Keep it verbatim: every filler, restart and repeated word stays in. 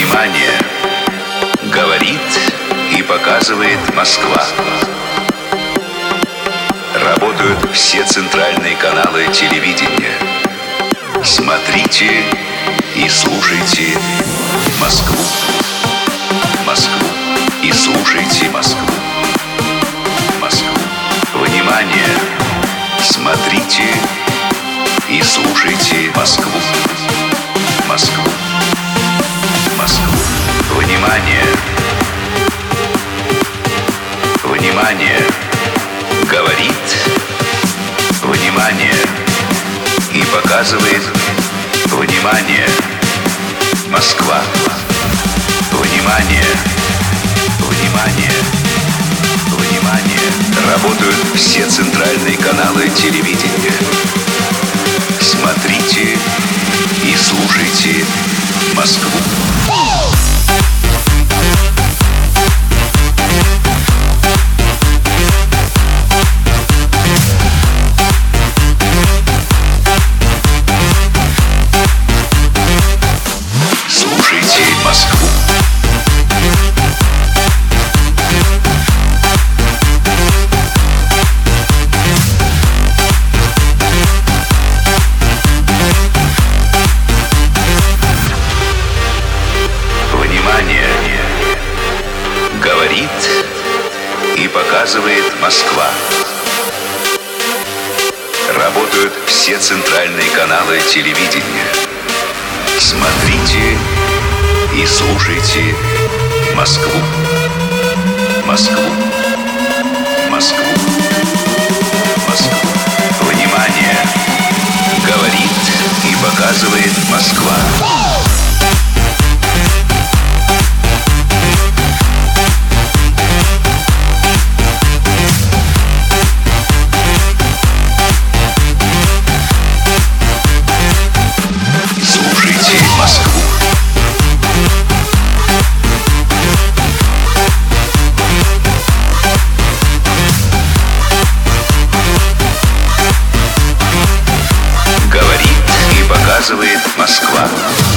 Внимание! Говорит и показывает Москва. Работают все центральные каналы телевидения. Смотрите и слушайте Москву. Москву. И слушайте Москву. Москву. Внимание! Смотрите и слушайте Москву. Москву. Москву. Внимание! Внимание! Говорит. Внимание! И показывает. Внимание! Москва. Внимание! Внимание! Внимание! Работают все центральные каналы телевидения. Смотрите и слушайте Москву. Слушайте Москву. Внимание! Говорит и показывает Москва. Работают все центральные каналы телевидения. Смотрите и слушайте Москву. Москву. Москву. Москву. Внимание! Говорит и показывает Москва. Слушайте Москву. Говорит и показывает Москва.